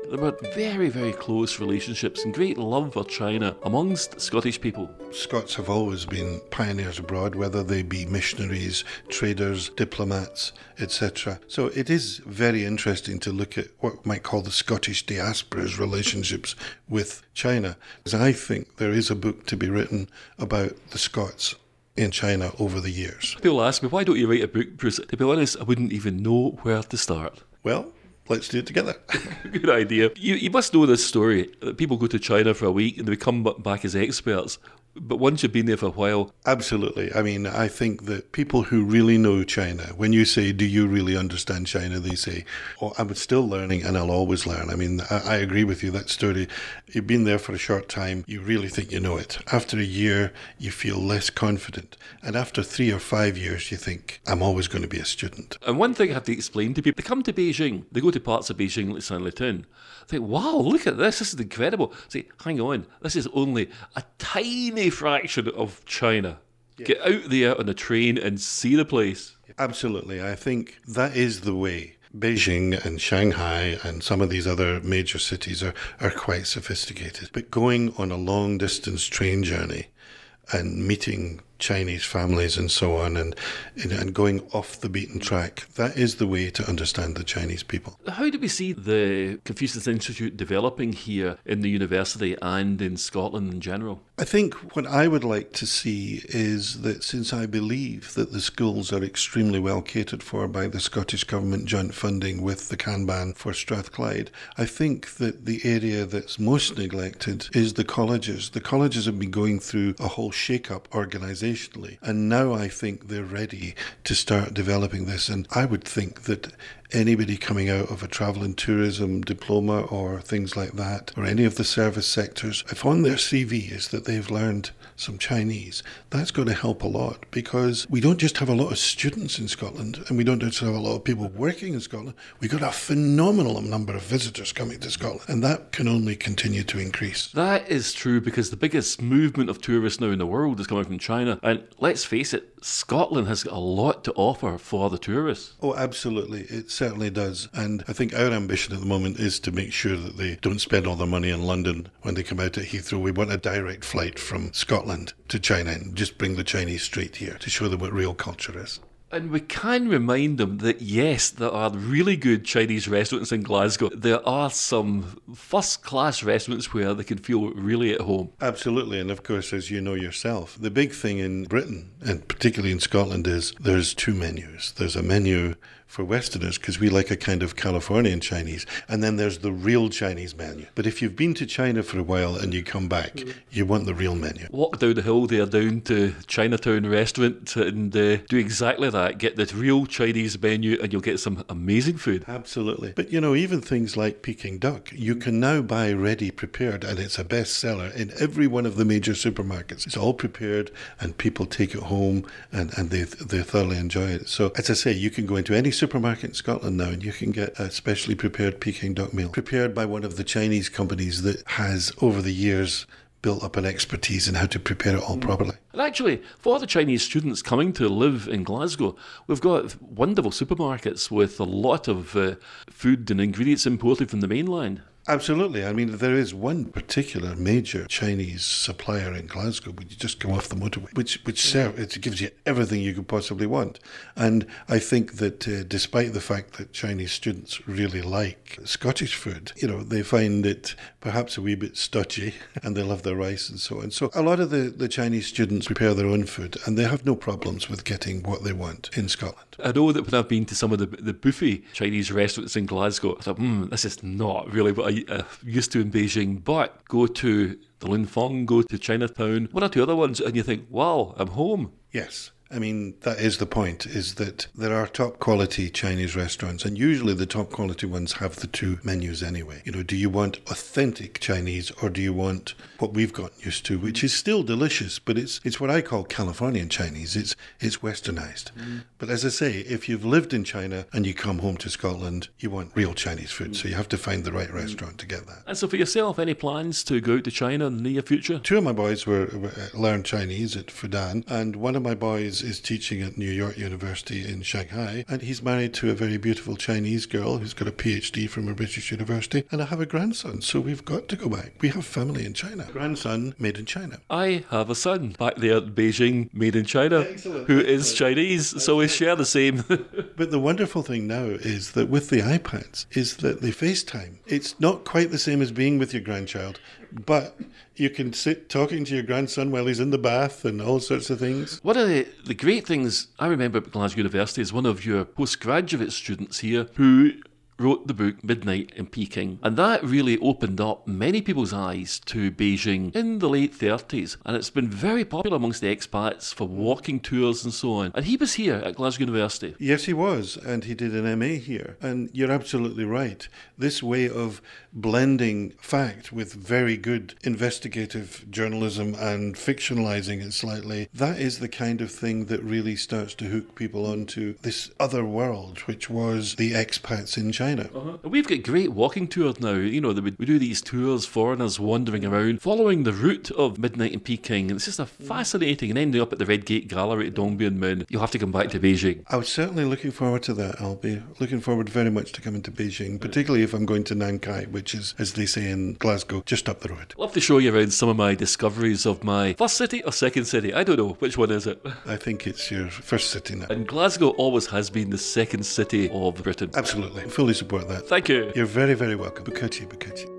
There were very, very close relationships and great love for China amongst Scottish people. Scots have always been pioneers abroad, whether they be missionaries, traders, diplomats, etc. So it is very interesting to look at what we might call the Scottish diaspora's relationships with China. Because I think there is a book to be written about the Scots in China over the years. People ask me, why don't you write a book, Bruce? To be honest, I wouldn't even know where to start. Well, let's do it together. Good idea. You must know this story. People go to China for a week and they come back as experts. But once you've been there for a while... Absolutely. I mean, I think that people who really know China, when you say, do you really understand China? They say, oh, I'm still learning and I'll always learn. I mean, I agree with you, that story. You've been there for a short time, you really think you know it. After a year, you feel less confident. And after 3 or 5 years, you think, I'm always going to be a student. And one thing I have to explain to people, they come to Beijing, they go to parts of Beijing like Sanlitun. They think, wow, look at this is incredible. Say, hang on, this is only a tiny fraction of China. Yeah. Get out there on a train and see the place. Absolutely. I think that is the way. Beijing and Shanghai and some of these other major cities are quite sophisticated. But going on a long distance train journey and meeting Chinese families and so on, and going off the beaten track, that is the way to understand the Chinese people. How do we see the Confucius Institute developing here in the university and in Scotland in general? I think what I would like to see is that, since I believe that the schools are extremely well catered for by the Scottish Government joint funding with the Kanban for Strathclyde, I think that the area that's most neglected is the colleges. The colleges have been going through a whole shake-up organisationally, and now I think they're ready to start developing this. And I would think that anybody coming out of a travel and tourism diploma or things like that, or any of the service sectors, if on their CV is that they've learned some Chinese, that's going to help a lot, because we don't just have a lot of students in Scotland, and we don't just have a lot of people working in Scotland. We've got a phenomenal number of visitors coming to Scotland, and that can only continue to increase. That is true, because the biggest movement of tourists now in the world is coming from China, and let's face it, Scotland has got a lot to offer for the tourists. Oh, absolutely. It certainly does. And I think our ambition at the moment is to make sure that they don't spend all their money in London when they come out at Heathrow. We want a direct flight from Scotland to China and just bring the Chinese straight here to show them what real culture is. And we can remind them that, yes, there are really good Chinese restaurants in Glasgow. There are some first-class restaurants where they can feel really at home. Absolutely. And of course, as you know yourself, the big thing in Britain, and particularly in Scotland, is there's 2 menus. There's a menu for Westerners, because we like a kind of Californian Chinese, and then there's the real Chinese menu. But if you've been to China for a while and you come back, you want the real menu. Walk down the hill there, down to Chinatown restaurant, and do exactly that. Get the real Chinese menu and you'll get some amazing food. Absolutely. But you know, even things like Peking duck, you can now buy ready prepared, and it's a bestseller in every one of the major supermarkets. It's all prepared and people take it home and they thoroughly enjoy it. So as I say, you can go into any supermarket in Scotland now and you can get a specially prepared Peking duck meal prepared by one of the Chinese companies that has over the years built up an expertise in how to prepare it all properly. And actually, for the Chinese students coming to live in Glasgow, we've got wonderful supermarkets with a lot of food and ingredients imported from the mainland. Absolutely. I mean, there is one particular major Chinese supplier in Glasgow, when you just come off the motorway, which it gives you everything you could possibly want. And I think that despite the fact that Chinese students really like Scottish food, you know, they find it perhaps a wee bit stodgy, and they love their rice and so on. So a lot of the Chinese students prepare their own food, and they have no problems with getting what they want in Scotland. I know that when I've been to some of the buffet Chinese restaurants in Glasgow, I thought, this is not really what I used to in Beijing. But go to the Linfeng, go to Chinatown, 1 or 2 other ones, and you think, wow, I'm home. Yes. I mean, that is the point, is that there are top quality Chinese restaurants, and usually the top quality ones have the 2 menus anyway. You know, do you want authentic Chinese, or do you want what we've gotten used to, which is still delicious, but it's what I call Californian Chinese. It's westernized. But as I say, if you've lived in China and you come home to Scotland, you want real Chinese food, so you have to find the right restaurant to get that. And so for yourself, any plans to go out to China in the near future? 2 of my boys learned Chinese at Fudan, and one of my boys is teaching at New York University in Shanghai, and he's married to a very beautiful Chinese girl who's got a PhD from a British university, and I have a grandson, so we've got to go back. We have family in China. Grandson made in China. I have a son back there in Beijing, made in China, Excellent, who is excellent. Chinese, so we share the same. But the wonderful thing now is that with the iPads is that they FaceTime. It's not quite the same as being with your grandchild, but you can sit talking to your grandson while he's in the bath and all sorts of things. One of the great things I remember at Glasgow University is one of your postgraduate students here who wrote the book Midnight in Peking, and that really opened up many people's eyes to Beijing in the late 30s, and it's been very popular amongst the expats for walking tours and so on. And he was here at Glasgow University. Yes, he was, and he did an MA here. And you're absolutely right. This way of blending fact with very good investigative journalism and fictionalizing it slightly, that is the kind of thing that really starts to hook people onto this other world, which was the expats in China. We've got great walking tours now. You know, we do these tours, foreigners wandering around, following the route of Midnight in Peking. It's just a fascinating, and ending up at the Red Gate Gallery at Dongbianmen. You'll have to come back to Beijing. I was certainly looking forward to that. I'll be looking forward very much to coming to Beijing, particularly if I'm going to Nankai, which is, as they say in Glasgow, just up the road. I'd love to show you around some of my discoveries of my first city or second city. I don't know. Which one is it? I think it's your first city now. And Glasgow always has been the second city of Britain. Absolutely. Fully support that. Thank you. You're very, very welcome. Bukachi, Bukachi.